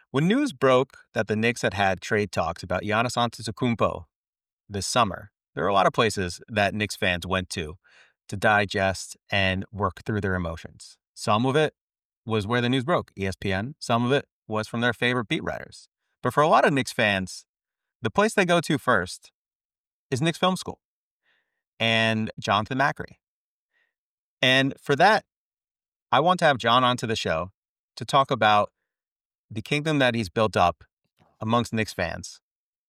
When news broke that the Knicks had had trade talks about Giannis Antetokounmpo this summer, there were a lot of places that Knicks fans went to digest and work through their emotions. Some of it was where the news broke, ESPN. Some of it was from their favorite beat writers. But for a lot of Knicks fans, the place they go to first is Knicks Film School and Jonathan Macri. And for that, I want to have John onto the show to talk about the kingdom that he's built up amongst Knicks fans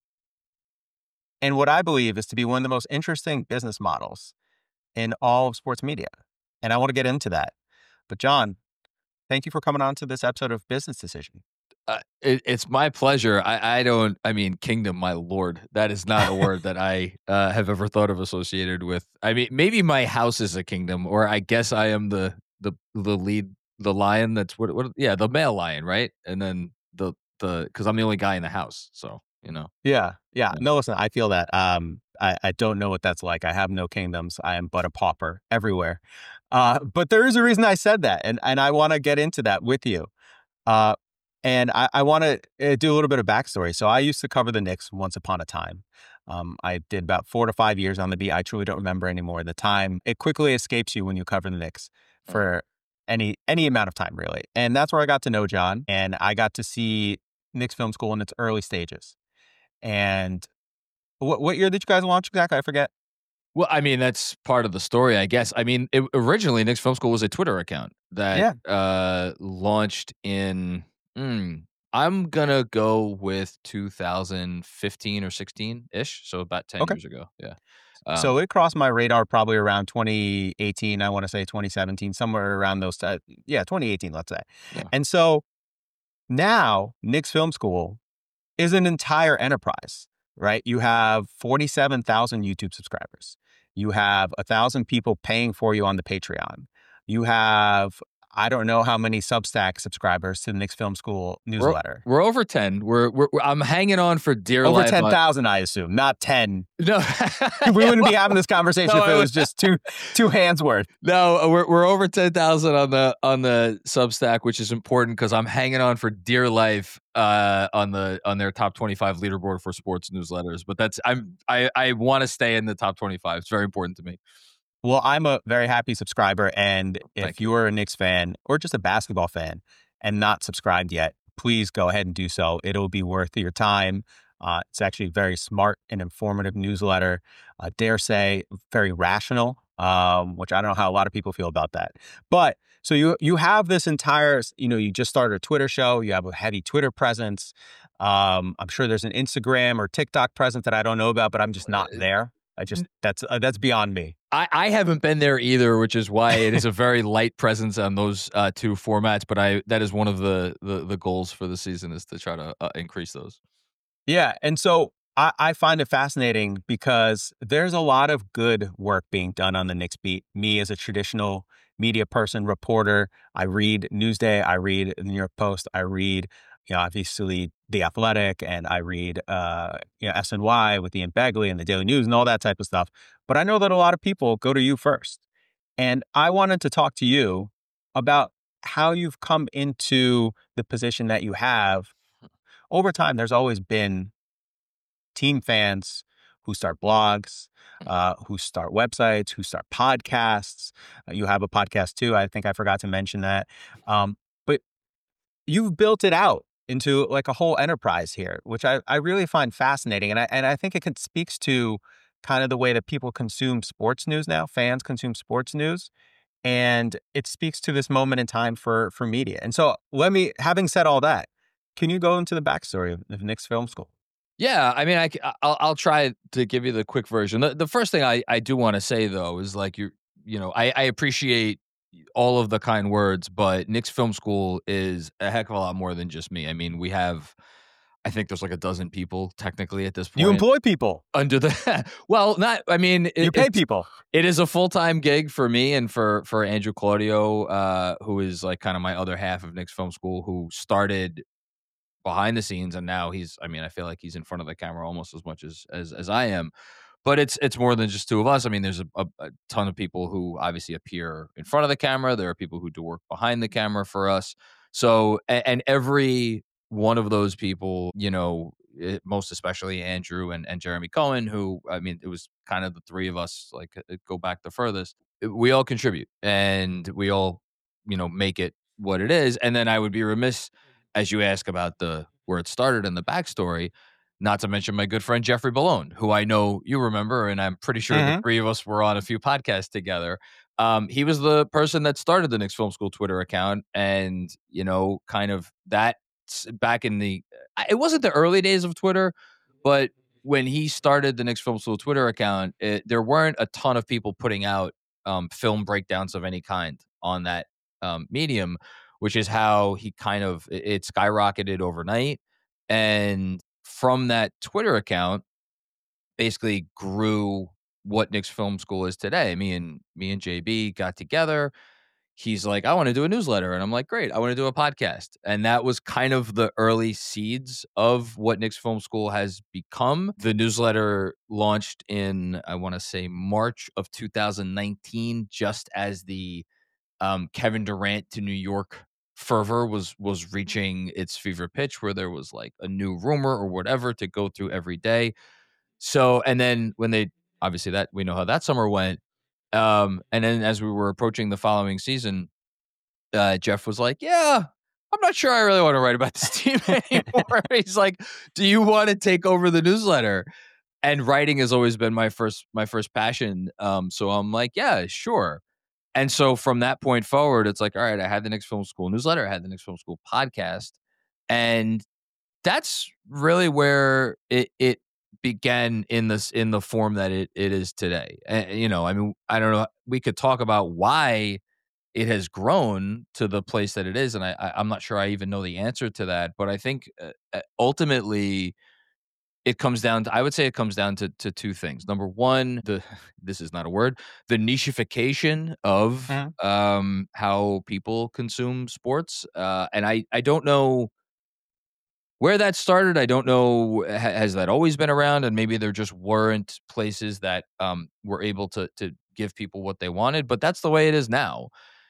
and what I believe is to be one of the most interesting business models in all of sports media. And I want to get into that. But John, thank you for coming on to this episode of Business Decision. It's my pleasure. I mean, kingdom, my lord. That is not a word that I have ever thought of associated with. I mean, maybe my house is a kingdom, or I guess I am the lead, the lion. That's the male lion, right? And then because I'm the only guy in the house, so you know. Yeah. No, listen, I feel that. I don't know what that's like. I have no kingdoms. I am but a pauper everywhere. But there is a reason I said that, and I want to get into that with you. And I want to do a little bit of backstory. So I used to cover the Knicks once upon a time. I did about 4 to 5 years on the beat. I truly don't remember anymore. The time, it quickly escapes you when you cover the Knicks for any amount of time, really. And that's where I got to know John, and I got to see Knicks Film School in its early stages. And what year did you guys launch exactly? I forget. Well, I mean, that's part of the story, I guess. I mean, originally, Knicks Film School was a Twitter account that launched in... I'm gonna go with 2015 or 16-ish, so about 10 years ago. Yeah. So it crossed my radar probably around 2018. I want to say 2017, somewhere around those. 2018, let's say. Yeah. And so now Knicks Film School is an entire enterprise, right? You have 47,000 YouTube subscribers. You have 1,000 people paying for you on the Patreon. You have, I don't know how many Substack subscribers to the Knicks Film School newsletter. We're over 10. I'm hanging on for dear life. Over 10,000, I assume, not 10. No, we wouldn't be having this conversation if it was just two hands worth. No, we're over 10,000 on the Substack, which is important because I'm hanging on for dear life on their top 25 leaderboard for sports newsletters. But I want to stay in the top 25. It's very important to me. Well, I'm a very happy subscriber, and if you're a Knicks fan or just a basketball fan and not subscribed yet, please go ahead and do so. It'll be worth your time. It's actually a very smart and informative newsletter. Dare say very rational, which I don't know how a lot of people feel about that. But so you have this entire, you just started a Twitter show. You have a heavy Twitter presence. I'm sure there's an Instagram or TikTok presence that I don't know about, but I'm just not there. That's beyond me. I haven't been there either, which is why it is a very light presence on those two formats. But that is one of the goals for the season, is to try to increase those. Yeah, and so I find it fascinating because there's a lot of good work being done on the Knicks beat. Me as a traditional media person, reporter, I read Newsday, I read the New York Post, I read obviously The Athletic, and I read, SNY with Ian Begley and the Daily News and all that type of stuff. But I know that a lot of people go to you first. And I wanted to talk to you about how you've come into the position that you have. Over time, there's always been team fans who start blogs, who start websites, who start podcasts. You have a podcast too. I think I forgot to mention that. But you've built it out into like a whole enterprise here, which I really find fascinating. And I think it speaks to kind of the way that people consume sports news now, fans consume sports news. And it speaks to this moment in time for media. And so having said all that, can you go into the backstory of Knicks Film School? Yeah, I mean, I'll try to give you the quick version. The first thing I do want to say, though, is like I appreciate all of the kind words, but Knicks Film School is a heck of a lot more than just me. I mean, I think there's like a dozen people technically at this point. You employ people under the, well, not, I mean, you pay people. It is a full-time gig for me and for Andrew Claudio, who is like kind of my other half of Knicks Film School, who started behind the scenes, and now I feel like he's in front of the camera almost as much as I am. But it's more than just two of us. I mean, there's a ton of people who obviously appear in front of the camera. There are people who do work behind the camera for us. So, and every one of those people, most especially Andrew and Jeremy Cohen, who, I mean, it was kind of the three of us, like, go back the furthest. We all contribute and we all, make it what it is. And then I would be remiss, as you ask about where it started and the backstory, not to mention my good friend Jeffrey Ballone, who I know you remember, and I'm pretty sure the Hmm. three of us were on a few podcasts together. He was the person that started the Knicks Film School Twitter account, and kind of that back in it wasn't the early days of Twitter, but when he started the Knicks Film School Twitter account, there weren't a ton of people putting out film breakdowns of any kind on that medium, which is how he kind of it skyrocketed overnight, and from that Twitter account, basically grew what Knicks Film School is today. Me and JB got together. He's like, I want to do a newsletter. And I'm like, great, I want to do a podcast. And that was kind of the early seeds of what Knicks Film School has become. The newsletter launched in, I want to say, March of 2019, just as the Kevin Durant to New York fervor was reaching its fever pitch, where there was like a new rumor or whatever to go through every day. So, and then when they obviously that we know how that summer went. And then as we were approaching the following season, Jeff was like, "Yeah, I'm not sure I really want to write about this team anymore." He's like, "Do you want to take over the newsletter?" And writing has always been my first passion. So I'm like, "Yeah, sure." And so from that point forward, it's like, all right, I had the Knicks Film School newsletter, I had the Knicks Film School podcast, and that's really where it began in the form that it is today. And, I mean, I don't know. We could talk about why it has grown to the place that it is, and I'm not sure I even know the answer to that. But I think ultimately it comes down to, I would say it comes down to two things. Number one, this is not a word, the nichification of Hmm. how people consume sports, and I don't know where that started. I don't know, has that always been around, and maybe there just weren't places that were able to give people what they wanted, but that's the way it is now.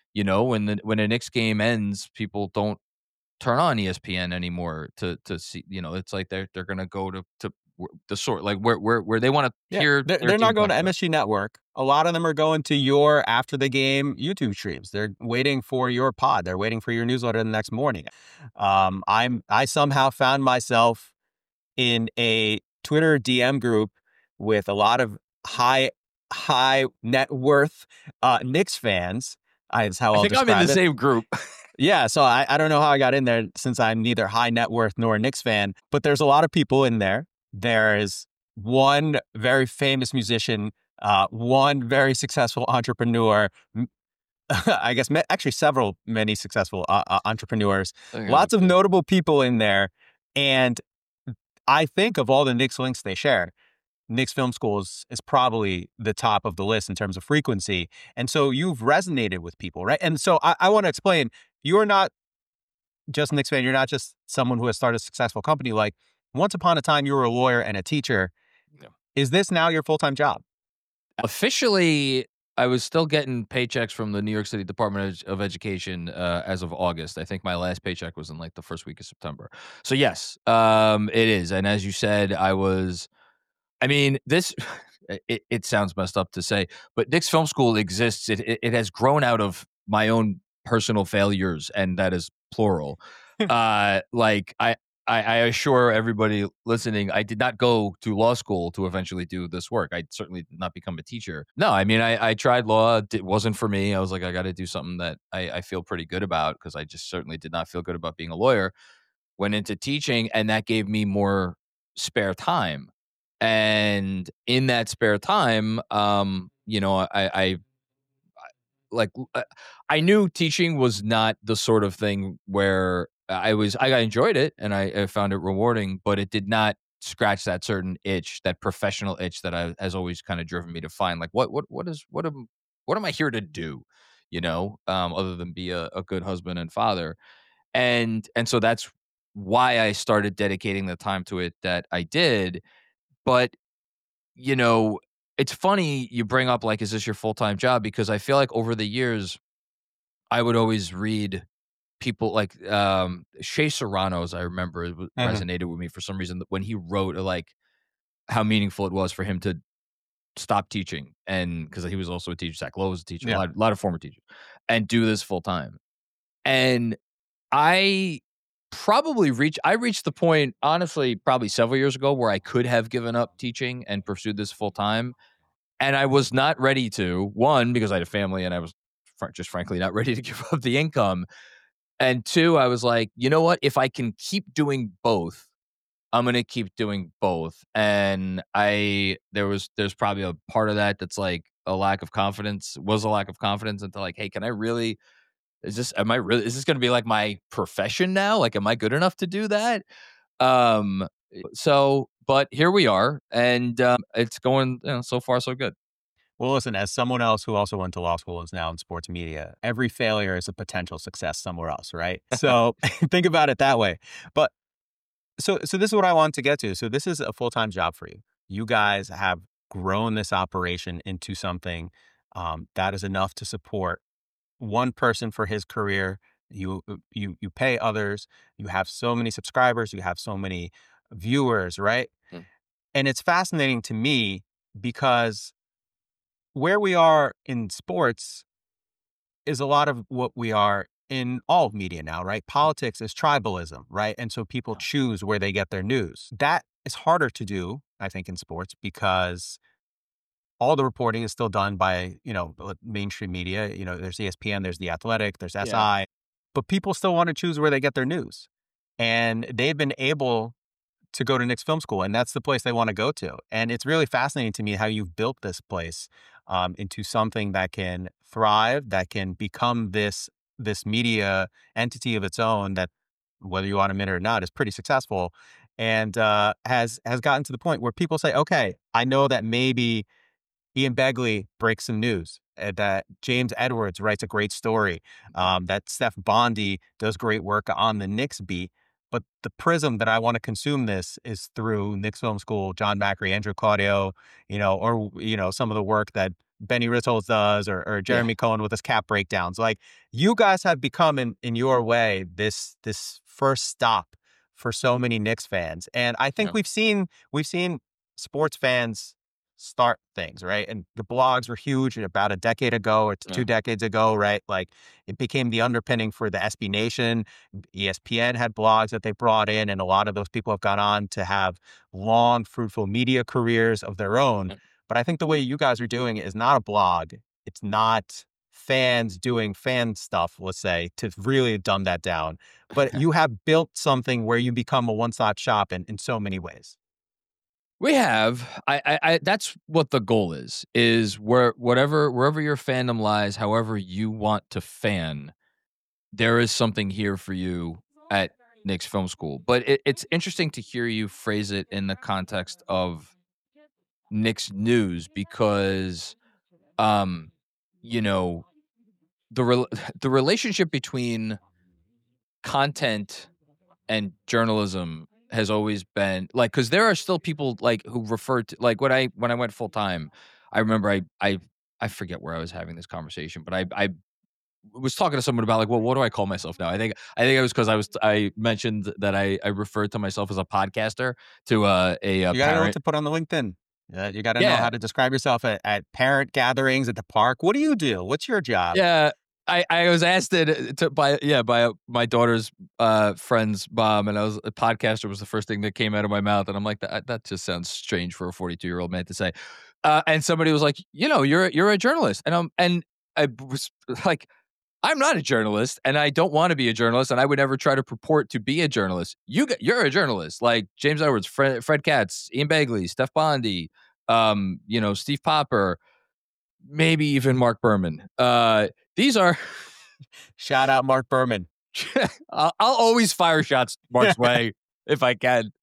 When a Knicks game ends, people don't turn on ESPN anymore to see. It's like they're gonna go to the sort, like where they want to Yeah, hear their they're team not going to talked about. MSG Network. A lot of them are going to your after the game YouTube streams. They're waiting for your pod. They're waiting for your newsletter the next morning. I somehow found myself in a Twitter DM group with a lot of high net worth Knicks fans. Is how I I'll think I'm in the describe it. same group. Yeah, so I don't know how I got in there since I'm neither high net worth nor a Knicks fan, but there's a lot of people in there. There's one very famous musician, one very successful entrepreneur. I guess actually many successful entrepreneurs. I think there's a Lots of few. notable people in there, and I think of all the Knicks links they share, Knicks Film School is probably the top of the list in terms of frequency. And so you've resonated with people, right? And so I want to explain, you're not just a Knicks fan. You're not just someone who has started a successful company. Like, once upon a time, you were a lawyer and a teacher. Yeah. Is this now your full-time job? Officially, I was still getting paychecks from the New York City Department of Education as of August. I think my last paycheck was in like the first week of September. So yes, it is. And as you said, I mean, this it sounds messed up to say, but Knicks Film School exists. It has grown out of my own personal failures, and that is plural. Like I assure everybody listening, I did not go to law school to eventually do this work. I certainly did not become a teacher. No, I mean, I tried law. It wasn't for me. I was like, I got to do something that I feel pretty good about, because I just certainly did not feel good about being a lawyer. Went into teaching, and that gave me more spare time. And in that spare time, I like I knew teaching was not the sort of thing where I enjoyed it, and I found it rewarding, but it did not scratch that certain itch, that professional itch that has always kind of driven me to find, like, what am I here to do, other than be a good husband and father. And so that's why I started dedicating the time to it that I did. But, you know, it's funny you bring up, like, is this your full-time job? Because I feel like over the years, I would always read people like Shea Serrano's, I remember resonated with me for some reason when he wrote like how meaningful it was for him to stop teaching, and because he was also a teacher, Zach Lowe was a teacher, Yeah. a lot of former teachers, and do this full time. And I reached the point, honestly, probably several years ago where I could have given up teaching and pursued this full time. And I was not ready to, one, because I had a family and I was just frankly not ready to give up the income. And two, I was like, you know what? If I can keep doing both, I'm going to keep doing both. And there's probably a part of that that's like a lack of confidence, into like, hey, can I really, is this going to be like my profession now? Like, am I good enough to do that? But here we are, and it's going, so far so good. Well, listen, as someone else who also went to law school and is now in sports media, every failure is a potential success somewhere else, right? So think about it that way. But so this is what I want to get to. So this is a full-time job for you. You guys have grown this operation into something that is enough to support one person for his career. You pay others. You have so many subscribers. You have so many viewers, right? Mm. And it's fascinating to me because where we are in sports is a lot of what we are in all of media now, right? Politics is tribalism, right? And so people choose where they get their news. That is harder to do, I think, in sports because all the reporting is still done by, mainstream media. There's ESPN, there's The Athletic, there's SI, but people still want to choose where they get their news. And they've been able to go to Knicks Film School, and that's the place they want to go to. And it's really fascinating to me how you've built this place into something that can thrive, that can become this media entity of its own that, whether you want to admit it or not, is pretty successful, and has gotten to the point where people say, okay, I know that maybe Ian Begley breaks some news, that James Edwards writes a great story, that Steph Bondy does great work on the Knicks beat. But the prism that I want to consume this is through Knicks Film School, John Macri, Andrew Claudio, or some of the work that Benny Ritholtz does, or Jeremy Cohen with his cap breakdowns. Like, you guys have become in your way this first stop for so many Knicks fans, and I think we've seen sports fans start things, right? And the blogs were huge about a decade ago or 2 decades ago, right? Like, it became the underpinning for the SB Nation. ESPN had blogs that they brought in, and a lot of those people have gone on to have long, fruitful media careers of their own. But I think the way you guys are doing it is not a blog. It's not fans doing fan stuff, let's say, to really dumb that down. But you have built something where you become a one-stop shop in so many ways. We have. I that's what the goal is wherever your fandom lies, however you want to fan, there is something here for you at Knicks Film School. But it's interesting to hear you phrase it in the context of Knicks news because, the relationship between content and journalism has always been like, because there are still people like who refer to, like, when I went full time, I remember I forget where I was having this conversation, but I was talking to someone about like, well, what do I call myself now? I think it was because I mentioned that I referred to myself as a podcaster to a you gotta parent. know what to put on the LinkedIn. You got to know how to describe yourself at parent gatherings, at the park. What do you do? What's your job? Yeah. I was asked it by my daughter's friend's mom, and a podcaster was the first thing that came out of my mouth, and I'm like, that just sounds strange for a 42-year-old man to say. And somebody was like, you're a journalist, and I was like, I'm not a journalist, and I don't want to be a journalist, and I would never try to purport to be a journalist. You're a journalist, like James Edwards, Fred Katz, Ian Begley, Steph Bondy, Steve Popper, maybe even Mark Berman. These are shout out Mark Berman. I'll always fire shots Mark's way if I can.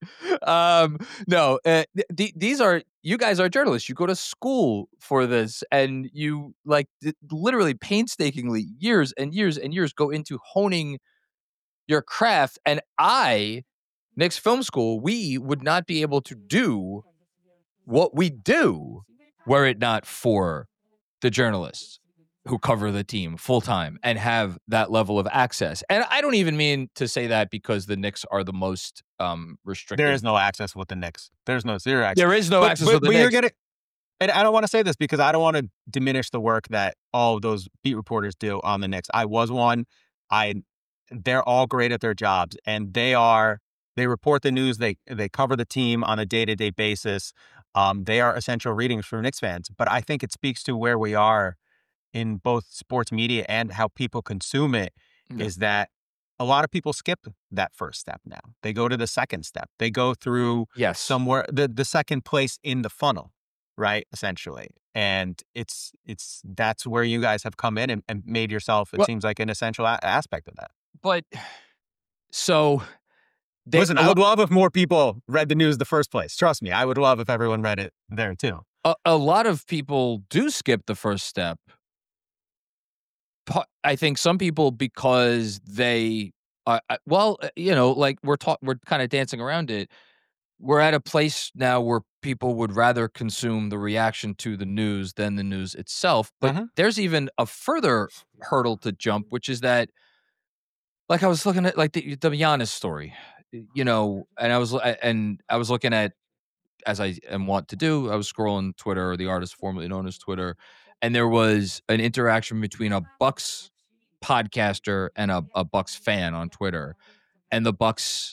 These are, you guys are journalists. You go to school for this, and you literally painstakingly years and years and years go into honing your craft. And Knicks Film School, we would not be able to do what we do were it not for the journalists who cover the team full time and have that level of access. And I don't even mean to say that because the Knicks are the most restricted. There is no access with the Knicks. There's no zero access. There is no access with the Knicks. You're getting, and I don't want to say this because I don't want to diminish the work that all of those beat reporters do on the Knicks. I was one. They're all great at their jobs, and they report the news. They cover the team on a day-to-day basis. They are essential readings for Knicks fans. But I think it speaks to where we are in both sports media and how people consume it, is that a lot of people skip that first step now. They go to the second step. They go through somewhere the second place in the funnel, right? Essentially. And that's where you guys have come in and made yourself, it seems like, an essential aspect of that. But so listen, I would love if more people read the news in the first place. Trust me, I would love if everyone read it there too. A lot of people do skip the first step. I think some people because they, like we're kind of dancing around it. We're at a place now where people would rather consume the reaction to the news than the news itself. But there's even a further hurdle to jump, which is that, like, I was looking at like the Giannis story, and I was looking at, as I am wont to do, I was scrolling Twitter, or the artist formerly known as Twitter, and there was an interaction between a Bucks podcaster and a Bucks fan on Twitter, and the Bucks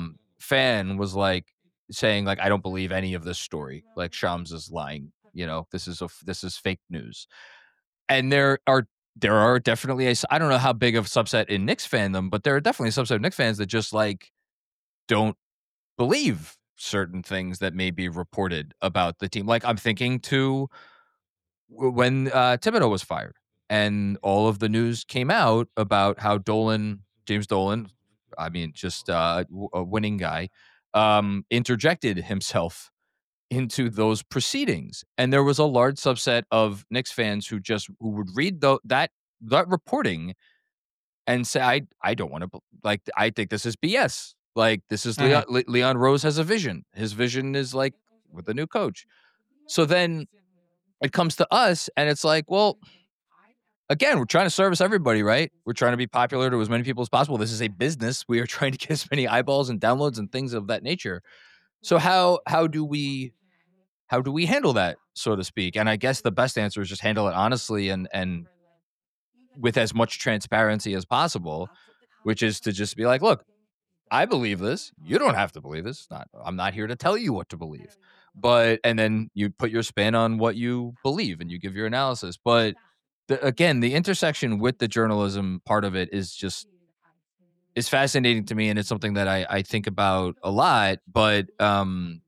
fan was like saying, like, I don't believe any of this story. Like, Shams is lying. This is fake news. And there are definitely I don't know how big of a subset in Knicks fandom, but there are definitely a subset of Knicks fans that just like don't believe certain things that may be reported about the team. Like, I'm thinking to when Thibodeau was fired and all of the news came out about how James Dolan, I mean, just a winning guy, interjected himself into those proceedings. And there was a large subset of Knicks fans who would read that reporting and say, I don't want to, like, I think this is BS. Like, this is Leon Rose has a vision. His vision is like with the new coach. So then it comes to us and it's like, well, again, we're trying to service everybody, right? We're trying to be popular to as many people as possible. This is a business. We are trying to get as many eyeballs and downloads and things of that nature. So how do we handle that, so to speak? And I guess the best answer is just handle it honestly and with as much transparency as possible, which is to just be like, look, I believe this. You don't have to believe this. I'm not here to tell you what to believe. And then you put your spin on what you believe and you give your analysis. But again, the intersection with the journalism part of it is fascinating to me, and it's something that I think about a lot. But I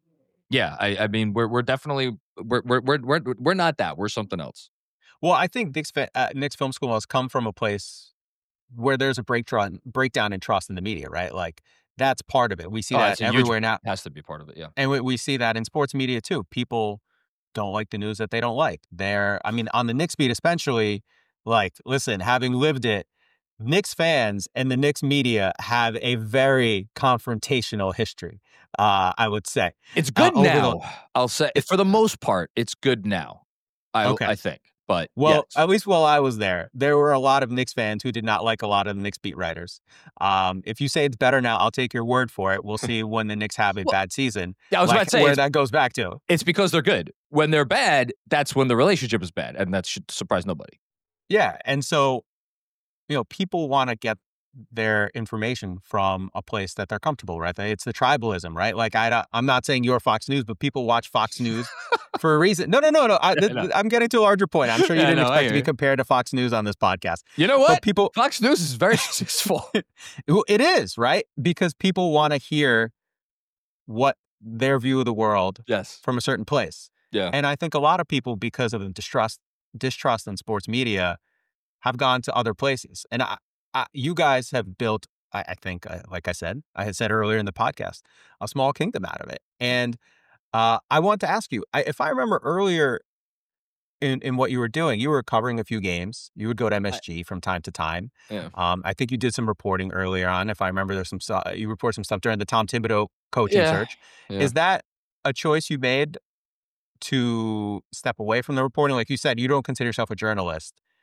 mean, we're definitely we're not that. We're something else. Well, I think Knicks Film School has come from a place where there's a breakdown in trust in the media, right? Like, that's part of it. We see that everywhere now. Has to be part of it, yeah. And we see that in sports media too. People don't like the news that they don't like. On the Knicks beat especially, like, listen, having lived it, Knicks fans and the Knicks media have a very confrontational history, I would say. It's good now. I'll say, for the most part, it's good now, I think. But yes. At least while I was there were a lot of Knicks fans who did not like a lot of the Knicks beat writers. If you say it's better now, I'll take your word for it. We'll see when the Knicks have a bad season. Yeah, I was about to say where that goes back to. It's because they're good. When they're bad, that's when the relationship is bad, and that should surprise nobody. Yeah, and so people want to get their information from a place that they're comfortable, right? It's the tribalism, right? Like, I'm not saying you're Fox News, but people watch Fox News for a reason. No. I'm getting to a larger point. I'm sure you didn't expect to be compared to Fox News on this podcast. You know what? Fox News is very successful. It is, right? Because people want to hear what their view of the world from a certain place. Yeah. And I think a lot of people, because of the distrust in sports media, have gone to other places. And you guys have built, I think, like I had said earlier in the podcast, a small kingdom out of it. And I want to ask you, if I remember earlier in what you were doing, you were covering a few games. You would go to MSG from time to time. Yeah. I think you did some reporting earlier on. If I remember, you reported some stuff during the Tom Thibodeau coaching search. Yeah. Is that a choice you made to step away from the reporting? Like you said, you don't consider yourself a journalist.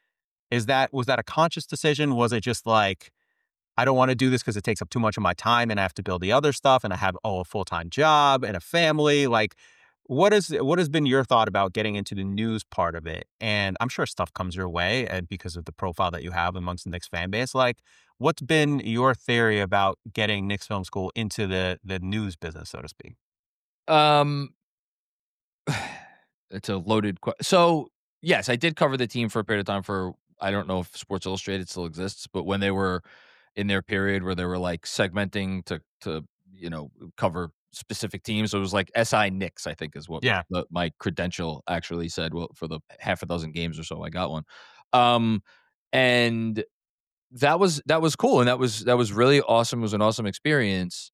Was that a conscious decision? Was it just like, I don't want to do this because it takes up too much of my time and I have to build the other stuff and I have a full-time job and a family? Like, what has been your thought about getting into the news part of it? And I'm sure stuff comes your way and because of the profile that you have amongst the Knicks fan base. Like, what's been your theory about getting Knicks Film School into the news business, so to speak? Um, it's a loaded question. So, yes, I did cover the team for a period of time for I don't know if Sports Illustrated still exists, but when they were in their period where they were like segmenting to cover specific teams, so it was like SI Knicks, I think is what Yeah. my credential actually said. Well, for the half a dozen games or so, I got one. Um, and that was cool, and that was really awesome. It was an awesome experience.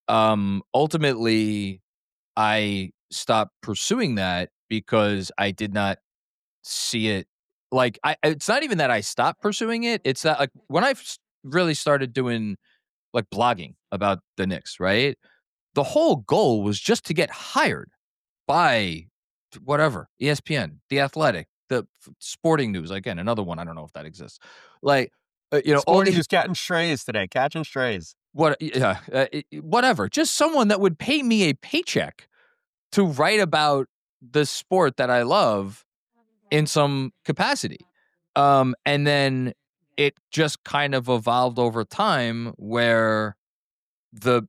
Ultimately, I stopped pursuing that because I did not see it like it's not even that I stopped pursuing it. It's that like when really started doing like blogging about the Knicks, right? The whole goal was just to get hired by whatever, ESPN, The Athletic, the Sporting News. Again, another one. I don't know if that exists. Like, all Sporting these is catching strays today, catching strays. whatever. Just someone that would pay me a paycheck to write about the sport that I love in some capacity. And then it just kind of evolved over time where the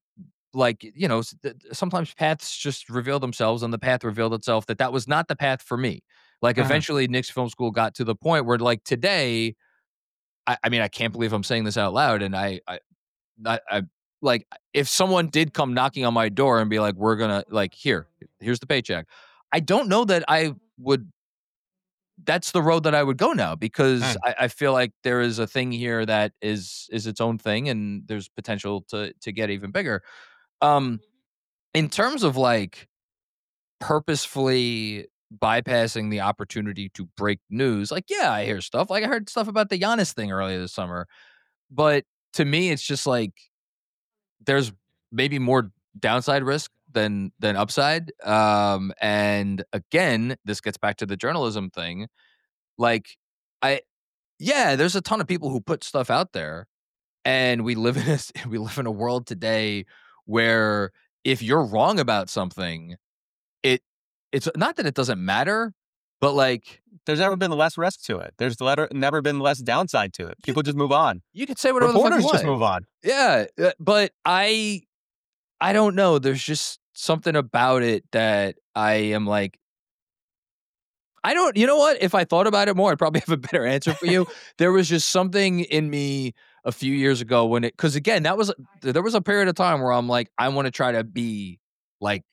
sometimes paths just reveal themselves, and the path revealed itself that was not the path for me. Like Uh-huh. eventually Knicks Film School got to the point where like today, I mean, I can't believe I'm saying this out loud, and I like if someone did come knocking on my door and be like, "We're gonna like here's the paycheck," I don't know that I would. That's the road that I would go now because I feel like there is a thing here that is its own thing, and there's potential to get even bigger. Um, in terms of like purposefully bypassing the opportunity to break news, like yeah, I hear stuff. Like I heard stuff about the Giannis thing earlier this summer, but to me, it's just like there's maybe more downside risk than upside. And again, this gets back to the journalism thing. Like, I yeah, there's a ton of people who put stuff out there, and we live in we live in a world today where if you're wrong about something, it it's not that it doesn't matter, but like There's never been less risk to it. Never been less downside to it. you People just move on. you could say whatever the fuck you Reporters just want. move on. Yeah, but I don't know. There's just something about it that I am like, I don't, you know what? If I thought about it more, I'd probably have a better answer for you. There was just something in me a few years ago because again, there was a period of time where I'm like, I want to try to be like,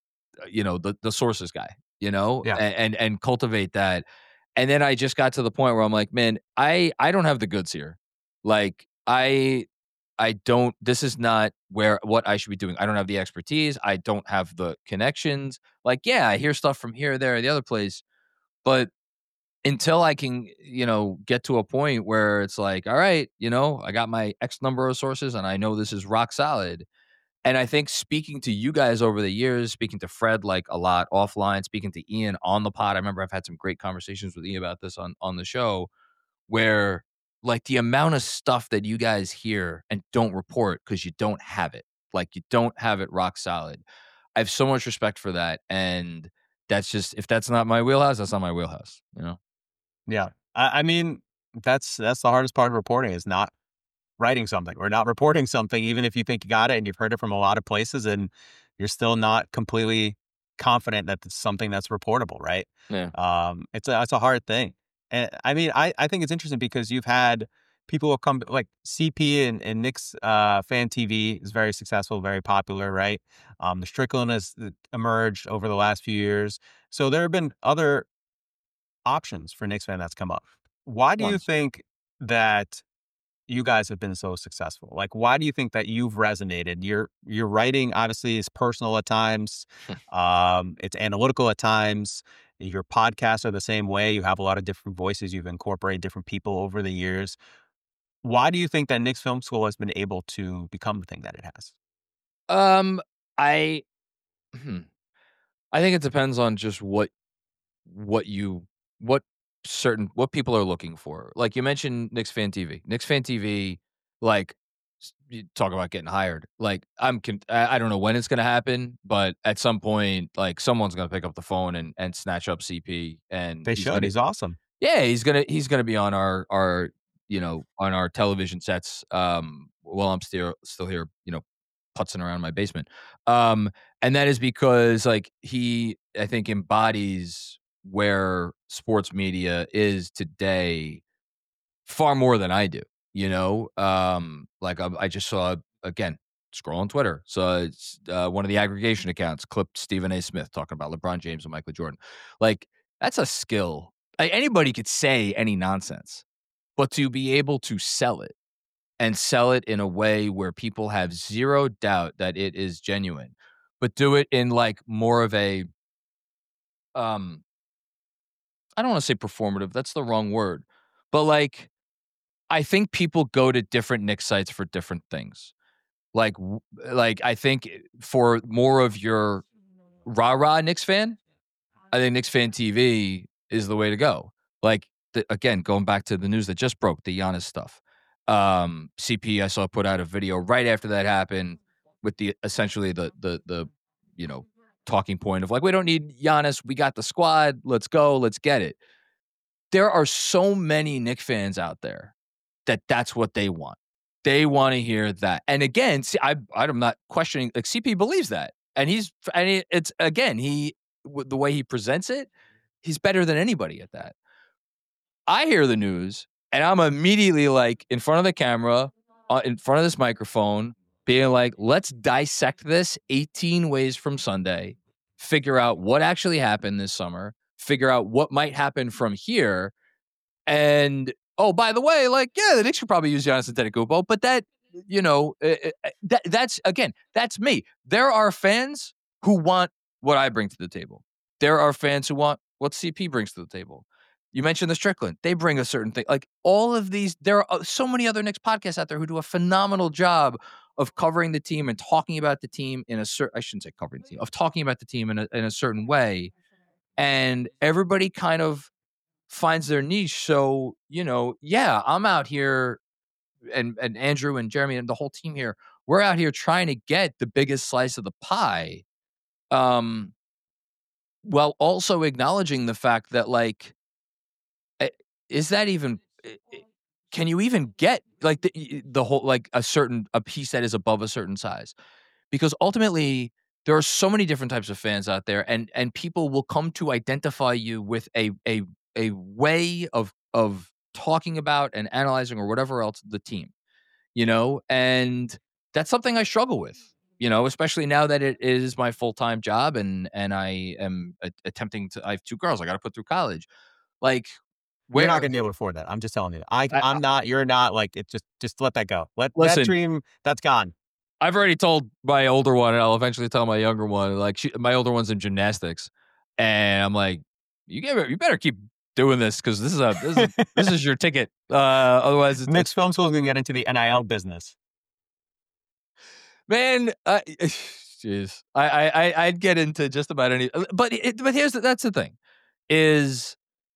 the sources guy, Yeah. and cultivate that. And then I just got to the point where I'm like, man, I don't have the goods here. Like, I don't, this is not what I should be doing. I don't have the expertise. I don't have the connections. Like, yeah, I hear stuff from here, there, or the other place, but until I can, get to a point where it's like, all right, I got my X number of sources and I know this is rock solid. And I think speaking to you guys over the years, speaking to Fred like a lot offline, speaking to Ian on the pod, I remember I've had some great conversations with Ian about this on the show, where like the amount of stuff that you guys hear and don't report because you don't have it, like you don't have it rock solid. I have so much respect for that, and that's just if that's not my wheelhouse, that's not my wheelhouse. Yeah. I mean, that's the hardest part of reporting is not writing something or not reporting something, even if you think you got it and you've heard it from a lot of places and you're still not completely confident that it's something that's reportable, right? Yeah. It's a hard thing. And I mean, I think it's interesting because you've had people who come like CP and Nick's fan TV is very successful, very popular, right? The Strickland has emerged over the last few years. So there have been other options for Knicks fan that's come up. Why do you Ones. think that you guys have been so successful? Like, why do you think that you've resonated? Your writing obviously is personal at times. It's analytical at times. Your podcasts are the same way. You have a lot of different voices. You've incorporated different people over the years. Why do you think that Nick's Film School has been able to become the thing that it has? Um, I hmm, I think it depends on just what you what what people are looking for. Like you mentioned Knicks Fan TV. Knicks Fan TV, like you talk about getting hired. Like I don't know when it's gonna happen, but at some point, like someone's gonna pick up the phone and snatch up CP, and They should. He's awesome. yeah, he's gonna be on our on our television sets while I'm still here, putzing around in my basement. And that is because like he I think embodies where sports media is today far more than I do, Like I just saw again scrolling Twitter. So it's one of the aggregation accounts clipped Stephen A. Smith talking about LeBron James and Michael Jordan. Like that's a skill. Like, anybody could say any nonsense, but to be able to sell it and sell it in a way where people have zero doubt that it is genuine, but do it in like more of a um I don't want to say performative, that's the wrong word. But like I think people go to different Knicks sites for different things. Like I think for more of your rah-rah Knicks fan, I think Knicks Fan TV is the way to go. Like again, going back to the news that just broke, the Giannis stuff. CP I saw put out a video right after that happened with the essentially the talking point of like, we don't need Giannis, we got the squad, let's go, let's get it. There are so many Knicks fans out there that's what they want. They want to hear that. And again, see, I'm not questioning. Like CP believes that, and it's again the way he presents it, he's better than anybody at that. I hear the news, and I'm immediately like in front of the camera, in front of this microphone, being like, let's dissect this 18 ways from Sunday, figure out what actually happened this summer, figure out what might happen from here, and oh, by the way, like, yeah, the Knicks could probably use Giannis Antetokounmpo, but that, that's me. There are fans who want what I bring to the table. There are fans who want what CP brings to the table. You mentioned the Strickland. They bring a certain thing. Like all of these, there are so many other Knicks podcasts out there who do a phenomenal job of covering the team and talking about the team in a certain, I shouldn't say covering the team, of talking about the team in a certain way. And everybody kind of finds their niche. So, yeah, I'm out here and Andrew and Jeremy and the whole team here, we're out here trying to get the biggest slice of the pie. While also acknowledging the fact that like, is that even, can you even get like the whole, like a piece that is above a certain size? Because ultimately there are so many different types of fans out there, and people will come to identify you with a way of talking about and analyzing or whatever else the team, and that's something I struggle with, especially now that it is my full-time job and I am attempting to, I have 2 girls I got to put through college. Like, you're not gonna be able to afford that. I'm just telling you. I'm not. You're not. Like, it just let that go. Listen, that dream, that's gone. I've already told my older one, and I'll eventually tell my younger one. Like my older one's in gymnastics, and I'm like, you better keep doing this because this is your ticket. Otherwise, Knicks Film School is gonna get into the NIL business. Man, jeez, I'd get into just about any. But that's the thing, is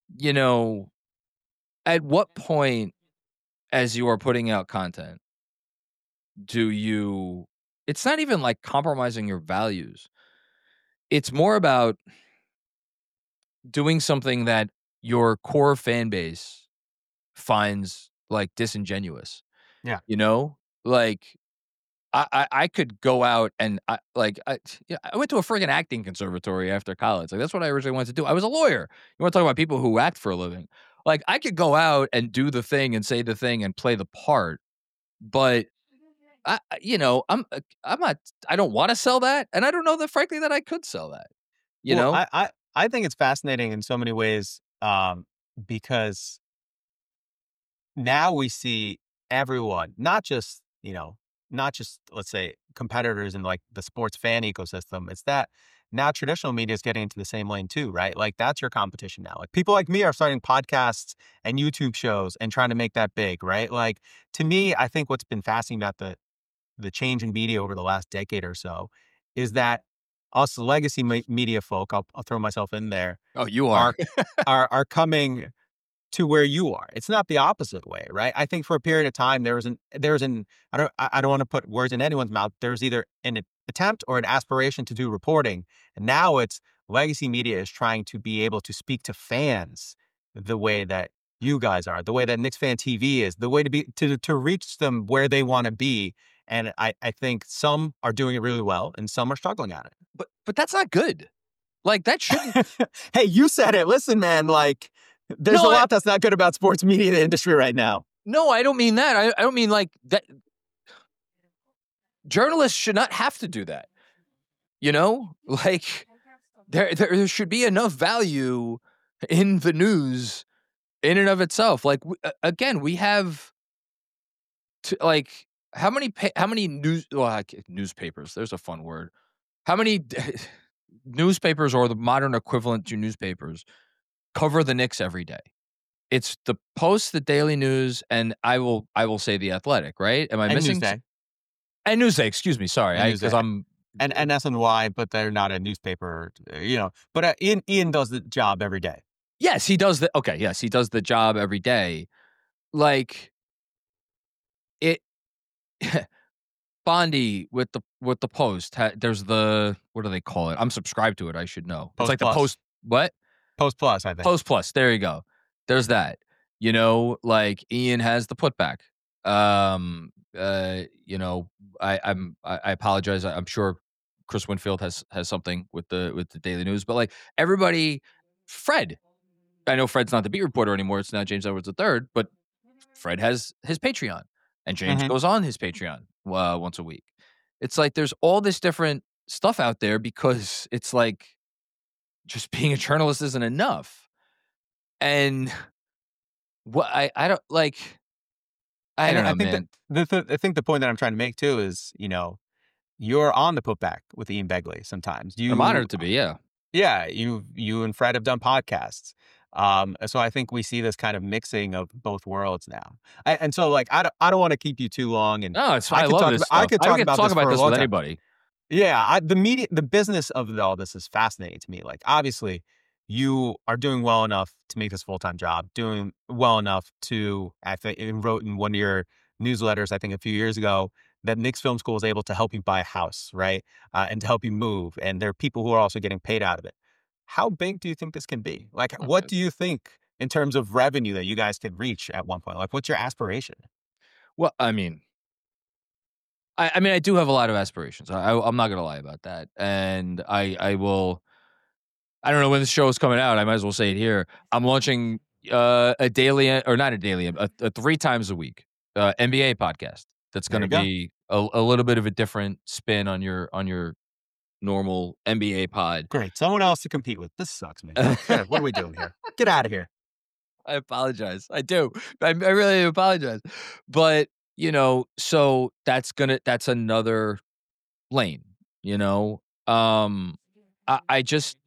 at what point, as you are putting out content, do you, it's not even like compromising your values. It's more about doing something that your core fan base finds like disingenuous. Yeah. Like I could go out and I went to a friggin' acting conservatory after college. Like that's what I originally wanted to do. I was a lawyer. You want to talk about people who act for a living? Like I could go out and do the thing and say the thing and play the part, but I'm not. I don't want to sell that, and I don't know that, frankly, that I could sell that. I think it's fascinating in so many ways, because now we see everyone, not just let's say competitors in like the sports fan ecosystem. It's that now traditional media is getting into the same lane too, right? Like that's your competition now. Like people like me are starting podcasts and YouTube shows and trying to make that big, right? Like to me, I think what's been fascinating about the change in media over the last decade or so is that us legacy media folk, I'll throw myself in there. Oh, you are are coming to where you are. It's not the opposite way, right? I think for a period of time there was an I don't want to put words in anyone's mouth. There's either an attempt or an aspiration to do reporting, and now it's legacy media is trying to be able to speak to fans the way that you guys are, the way that Knicks Fan TV is, the way to reach them where they want to be. And I think some are doing it really well and some are struggling at it. But that's not good. Like, that shouldn't. Hey, you said it. Listen, man, like there's a lot that's not good about sports media in the industry right now. No, I don't mean that. I don't mean like that. Journalists should not have to do that. You know, like there should be enough value in the news in and of itself. Like, again, we have like how many newspapers? There's a fun word. How many newspapers, or the modern equivalent to newspapers, cover the Knicks every day? It's the Post, the Daily News, and I will say the Athletic, right? Am I missing? Newsday. And Newsday, excuse me, sorry, because I'm and SNY, but they're not a newspaper, you know. But Ian does the job every day. Yes, he does yes, he does the job every day. Like it, Bondi with the Post. There's the, what do they call it? I'm subscribed to it. I should know. Post it's like Plus. the Post. What? Post Plus, I think. Post Plus. There you go. There's that. You know, like Ian has the putback. You know, I apologize. I'm sure Chris Winfield has something with the Daily News, but like everybody, Fred. I know Fred's not the beat reporter anymore. It's now James Edwards III, but Fred has his Patreon, and James goes on his Patreon once a week. It's like there's all this different stuff out there because it's like just being a journalist isn't enough. And what I don't like. I don't know, man. I think the point that I'm trying to make too is, you know, you're on the putback with Ian Begley sometimes. I'm honored to be, yeah. Yeah, you and Fred have done podcasts. So I think we see this kind of mixing of both worlds now. And so, like, I don't want to keep you too long. And no, it's fine. I love this stuff. I could talk about this with anybody. Yeah, the business of all this is fascinating to me. Like, obviously, you are doing well enough to make this full-time job, doing well enough to, I think, you wrote in one of your newsletters, I think a few years ago, that Knicks Film School is able to help you buy a house, right? And to help you move. And there are people who are also getting paid out of it. How big do you think this can be? Like, what do you think in terms of revenue that you guys could reach at one point? Like, what's your aspiration? Well, I mean, I do have a lot of aspirations. I'm not going to lie about that. And I will, I don't know when this show is coming out. I might as well say it here. I'm launching a daily, or not a daily, a 3 times a week NBA podcast. That's going to be a little bit of a different spin on your normal NBA pod. Great. Someone else to compete with. This sucks, man. What are we doing here? Get out of here. I apologize. I do. I really apologize. But, you know, so that's another lane, you know? I just,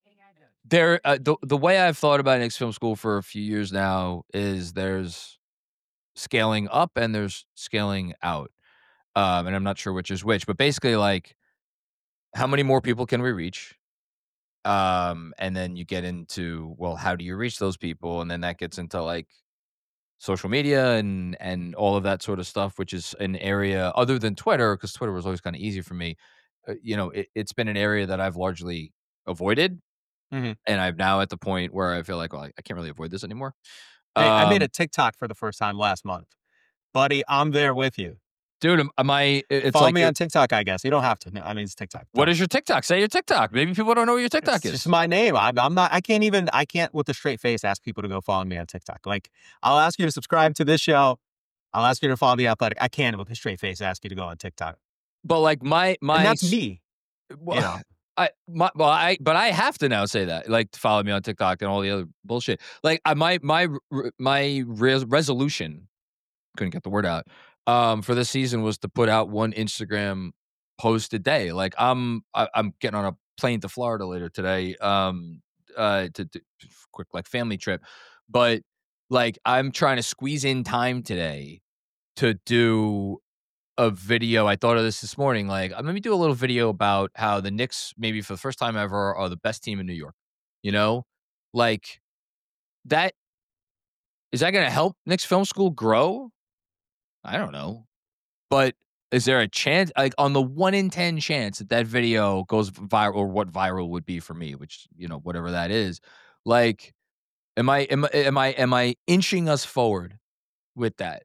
the way I've thought about Knicks Film School for a few years now is there's scaling up and there's scaling out. And I'm not sure which is which, but basically, like, how many more people can we reach? And then you get into, well, how do you reach those people? And then that gets into like social media and all of that sort of stuff, which is an area other than Twitter, because Twitter was always kind of easy for me. You know, it's been an area that I've largely avoided. And I'm now at the point where I feel like, well, I can't really avoid this anymore. Hey, I made a TikTok for the first time last month. Buddy, I'm there with you. Dude, it's follow like me on TikTok, I guess. You don't have to. No, I mean, it's TikTok. What is your TikTok? Say your TikTok. Maybe people don't know what your TikTok is. It's my name. I'm not, I can't with a straight face ask people to go follow me on TikTok. Like, I'll ask you to subscribe to this show. I'll ask you to follow The Athletic. I can't with a straight face ask you to go on TikTok. But like my and that's me. Well, you know. But I have to now say that, like, to follow me on TikTok and all the other bullshit. Like, my resolution, couldn't get the word out, for this season was to put out 1 Instagram post a day. Like, I'm getting on a plane to Florida later today, to quick, like, family trip. But like, I'm trying to squeeze in time today to do a video. I thought of this morning. Like, let me do a little video about how the Knicks, maybe for the first time ever, are the best team in New York. You know, like that. Is that going to help Knicks Film School grow? I don't know. But is there a chance, like on the 1 in 10 chance that video goes viral, or what viral would be for me, which, whatever that is, like, am I inching us forward with that?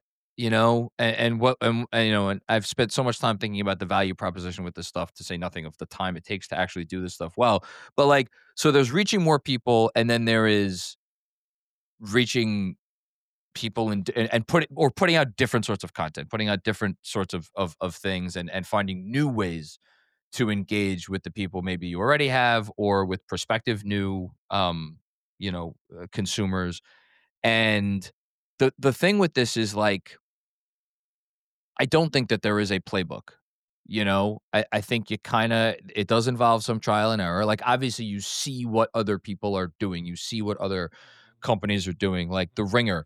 And I've spent so much time thinking about the value proposition with this stuff, to say nothing of the time it takes to actually do this stuff well. But like, so there's reaching more people, and then there is reaching people and putting out different sorts of content, putting out different sorts of things, and finding new ways to engage with the people maybe you already have, or with prospective new consumers. And the thing with this is, like, I don't think that there is a playbook. I think it does involve some trial and error. Like, obviously you see what other people are doing. You see what other companies are doing, like The Ringer.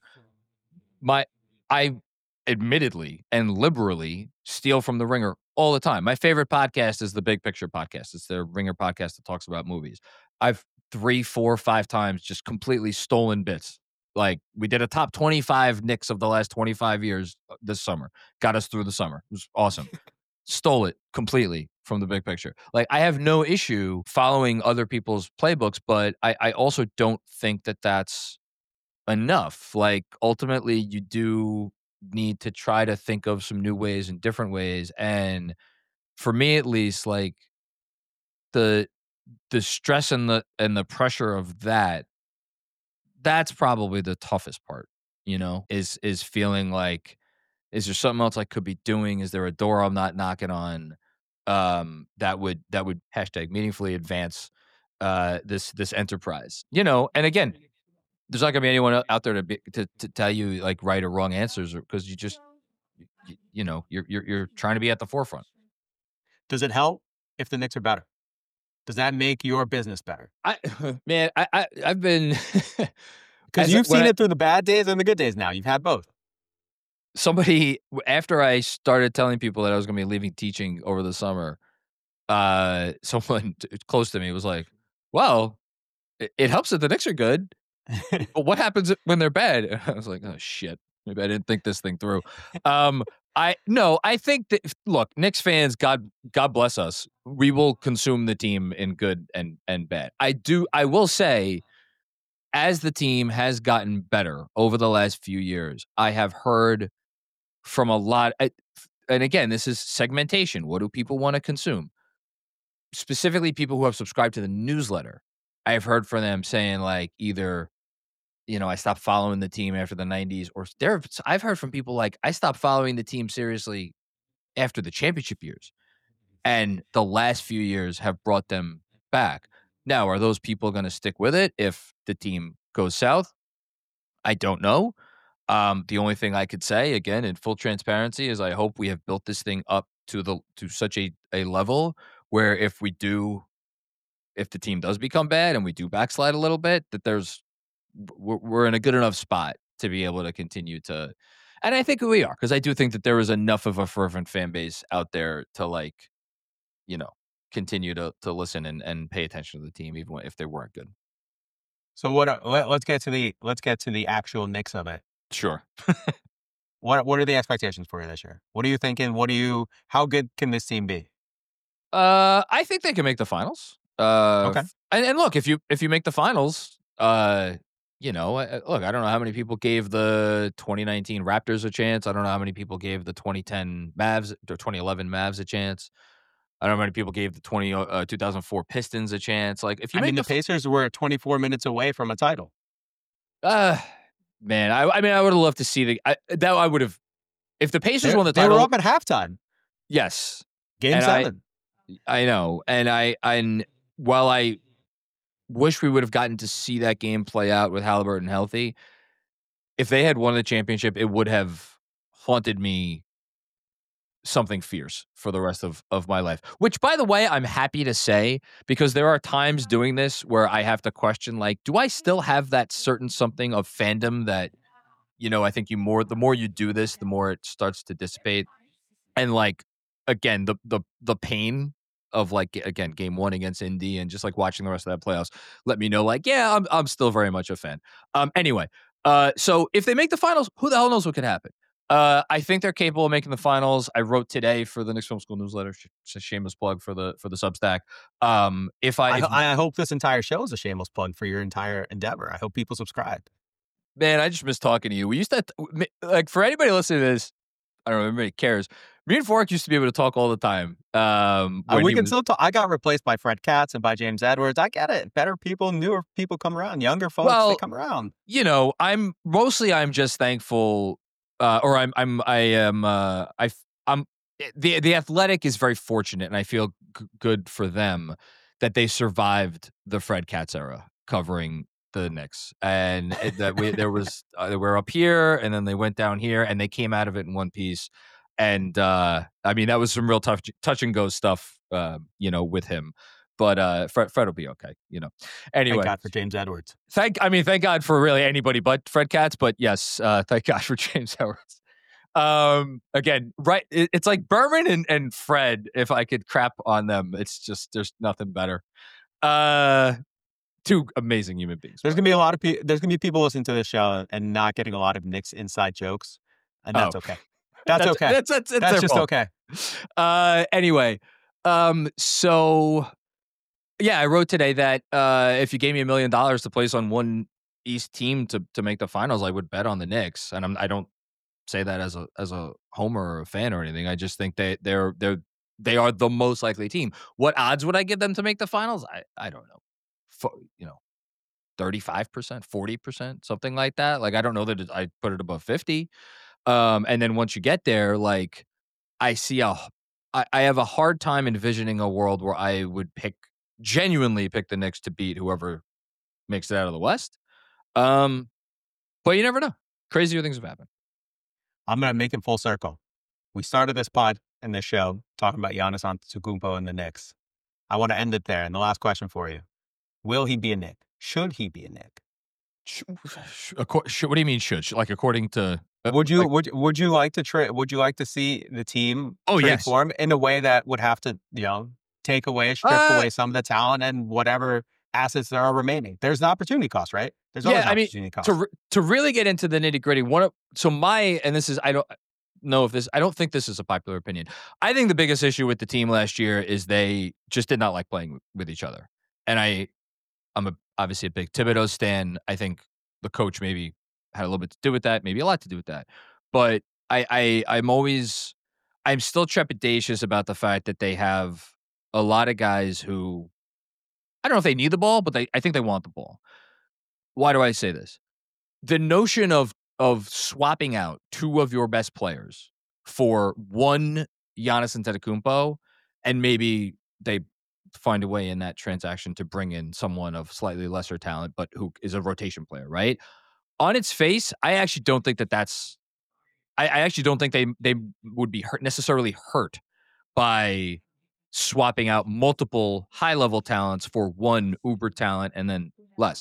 I admittedly and liberally steal from The Ringer all the time. My favorite podcast is the Big Picture podcast. It's their Ringer podcast that talks about movies. I've 3, 4, 5 times just completely stolen bits. Like, we did a top 25 Knicks of the last 25 years this summer. Got us through the summer. It was awesome. Stole it completely from the Big Picture. Like, I have no issue following other people's playbooks, but I also don't think that that's enough. Like, ultimately, you do need to try to think of some new ways and different ways. And for me, at least, like, the stress and the pressure of that's probably the toughest part, is feeling like, is there something else I could be doing? Is there a door I'm not knocking on, that would hashtag meaningfully advance this enterprise? And again, there's not gonna be anyone out there to tell you, like, right or wrong answers, because you're trying to be at the forefront. Does it help if the Knicks are better? Does that make your business better? I've been because you've seen it through the bad days and the good days. Now you've had both. Somebody, after I started telling people that I was going to be leaving teaching over the summer, someone close to me was like, "Well, it helps that the Knicks are good, but what happens when they're bad?" I was like, "Oh shit, maybe I didn't think this thing through." I think that, look, Knicks fans, God bless us, we will consume the team in good and bad. I will say, as the team has gotten better over the last few years, I have heard from a lot, and again, this is segmentation. What do people want to consume? Specifically, people who have subscribed to the newsletter. I have heard from them saying, like, either, I stopped following the team after the 90s, or I've heard from people like, I stopped following the team seriously after the championship years, and the last few years have brought them back. Now, are those people going to stick with it if the team goes south? I don't know. The only thing I could say, again, in full transparency, is I hope we have built this thing up to such a level where if the team does become bad and we do backslide a little bit, that we're in a good enough spot to be able to continue to, and I think we are, because I do think that there is enough of a fervent fan base out there to, like, continue to listen and pay attention to the team, even if they weren't good. So let's get to the actual Knicks of it. Sure. What are the expectations for you this year? What are you thinking? How good can this team be? I think they can make the finals. Okay. And look, if you make the finals, look, I don't know how many people gave the 2019 Raptors a chance. I don't know how many people gave the 2010 Mavs or 2011 Mavs a chance. I don't know how many people gave the 2004 Pistons a chance. Like, if you the Pacers were 24 minutes away from a title. Man, I would have loved to see I would have, if the Pacers won the title. They were up at halftime. Yes. Game 7. I know. And while I wish we would have gotten to see that game play out with Halliburton healthy, if they had won the championship, it would have haunted me something fierce for the rest of my life. Which, by the way, I'm happy to say, because there are times doing this where I have to question, like, do I still have that certain something of fandom that, I think the more you do this, the more it starts to dissipate. And, like, again, the pain of, like, again, game 1 against Indy and just, like, watching the rest of that playoffs let me know, like, yeah, I'm still very much a fan. Anyway, So if they make the finals, who the hell knows what could happen? I think they're capable of making the finals. I wrote today for the Knicks Film School newsletter. It's a shameless plug for the Substack. I hope this entire show is a shameless plug for your entire endeavor. I hope people subscribe. Man, I just miss talking to you. We used to, like, for anybody listening to this, I don't know if anybody cares. Me and Fork used to be able to talk all the time. We can still talk. I got replaced by Fred Katz and by James Edwards. I get it. Better people, newer people come around. Younger folks, they come around. You know, I'm just thankful, the Athletic is very fortunate, and I feel good for them that they survived the Fred Katz era covering the Knicks, and that they were up here, and then they went down here, and they came out of it in one piece. And I mean, that was some real touch and go stuff, with him. But Fred will be okay, Anyway, thank God for James Edwards. Thank God for really anybody but Fred Katz. But yes, thank God for James Edwards. Again, right? It's like Berman and Fred. If I could crap on them, it's just there's nothing better. Two amazing human beings. There's gonna be a lot of people. There's gonna be people listening to this show and not getting a lot of Knicks inside jokes, and that's okay. That's okay. That's just okay. Anyway, so yeah, I wrote today that if you gave me $1 million to place on one East team to make the finals, I would bet on the Knicks. And I don't say that as a homer or a fan or anything. I just think they are the most likely team. What odds would I give them to make the finals? I don't know. 35%, 40%, something like that. Like, I don't know that I put it above 50. And then once you get there, like, I have a hard time envisioning a world where I would genuinely pick the Knicks to beat whoever makes it out of the West. But you never know. Crazier things have happened. I'm going to make it full circle. We started this pod and this show talking about Giannis Antetokounmpo and the Knicks. I want to end it there. And the last question for you. Will he be a Knick? Should he be a Knick? What do you mean should? Like, according to... Would you like to Would you like to see the team transform in a way that would have to, take away, strip away some of the talent and whatever assets there are remaining? There's an opportunity cost, right? There's always an opportunity cost. To really get into the nitty gritty, I don't think this is a popular opinion. I think the biggest issue with the team last year is they just did not like playing with each other, and I'm obviously a big Thibodeau stan. I think the coach maybe had a little bit to do with that, maybe a lot to do with that. But I'm still trepidatious about the fact that they have a lot of guys who, I don't know if they need the ball, but I think they want the ball. Why do I say this? The notion of swapping out two of your best players for one Giannis Antetokounmpo, and maybe they find a way in that transaction to bring in someone of slightly lesser talent, but who is a rotation player, right? On its face, I actually don't think that's. I actually don't think they would be necessarily hurt by swapping out multiple high level talents for one uber talent and then less.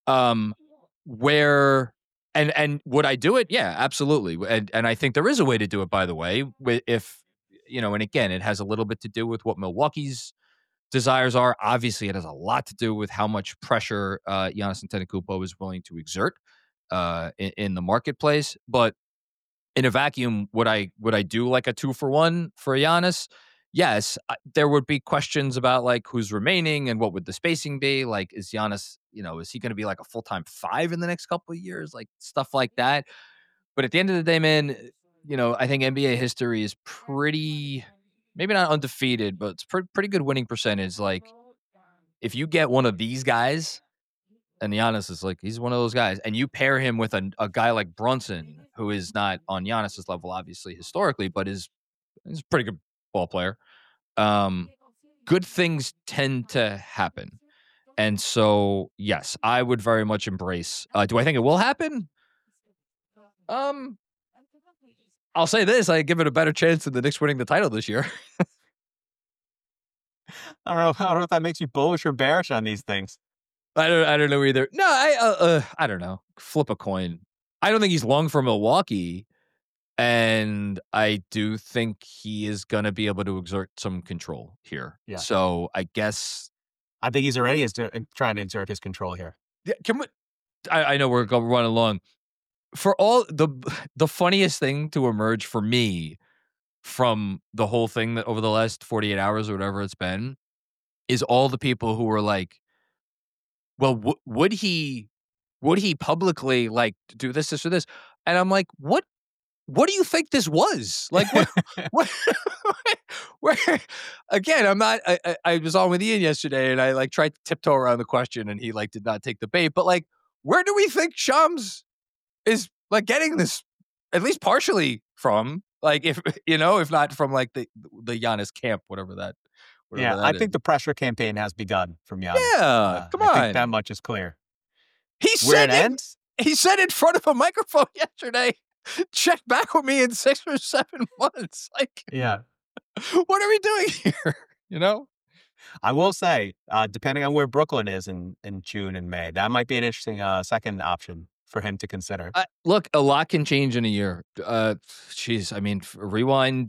Where and would I do it? Yeah, absolutely. And I think there is a way to do it. By the way, if and again, it has a little bit to do with what Milwaukee's desires are. Obviously, it has a lot to do with how much pressure Giannis Antetokounmpo is willing to exert in the marketplace. But in a vacuum, would I do like a 2-for-1 for Giannis? Yes. There would be questions about like who's remaining and what would the spacing be. Like, is Giannis, is he going to be like a full-time 5 in the next couple of years? Like, stuff like that. But at the end of the day, man, I think NBA history is pretty, maybe not undefeated, but it's pretty good winning percentage. Like, if you get one of these guys, and Giannis is like, he's one of those guys, and you pair him with a guy like Brunson, who is not on Giannis's level, obviously, historically, but he's a pretty good ball player. Good things tend to happen. And so, yes, I would very much embrace. Do I think it will happen? I'll say this: I give it a better chance than the Knicks winning the title this year. I don't know if that makes you bullish or bearish on these things. I don't know either. No, I don't know. Flip a coin. I don't think he's long for Milwaukee, and I do think he is going to be able to exert some control here. Yeah. So I guess I think he's already trying to exert his control here. Yeah, I know we're running along. for all the funniest thing to emerge for me from the whole thing that over the last 48 hours or whatever it's been is all the people who were like, well, would he publicly like do this or this? And I'm like, what do you think this was? Like, what where, again, I'm not, I was on with Ian yesterday and I like tried to tiptoe around the question and he like did not take the bait, but like, where do we think Shams is like getting this at least partially from? Like, if, if not from like the Giannis camp, whatever that I think the pressure campaign has begun from Giannis. Yeah, come on. I think that much is clear. He said in front of a microphone yesterday, check back with me in 6 or 7 months. Like, yeah, what are we doing here? I will say, depending on where Brooklyn is in June and May, that might be an interesting second option for him to consider. Look, a lot can change in a year. Jeez, I mean, rewind,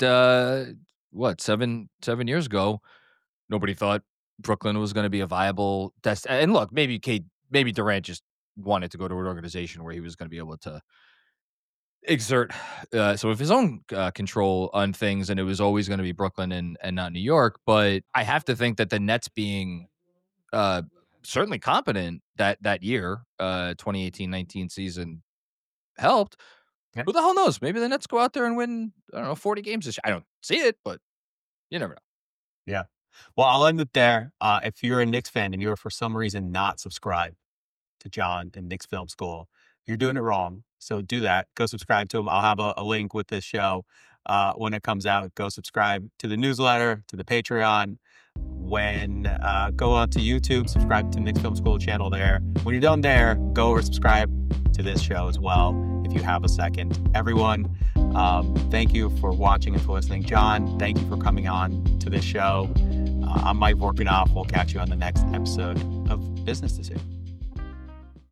7 years ago, nobody thought Brooklyn was going to be a viable destination. And look, maybe Durant just wanted to go to an organization where he was going to be able to exert some of his own control on things, and it was always going to be Brooklyn and not New York. But I have to think that the Nets being certainly competent that year, 2018-19 season helped. Yeah. Who the hell knows? Maybe the Nets go out there and win, 40 games this year. I don't see it, but you never know. Yeah. Well, I'll end it there. If you're a Knicks fan and you're for some reason not subscribed to John and Knicks Film School, you're doing it wrong. So do that. Go subscribe to him. I'll have a link with this show when it comes out. Go subscribe to the newsletter, to the Patreon. When go on to YouTube, subscribe to Knicks Film School channel there. When you're done there, go over subscribe to this show as well if you have a second. Everyone, thank you for watching and for listening. John, thank you for coming on to this show. I'm Mike Vorkunov. We'll catch you on the next episode of Business Decisions.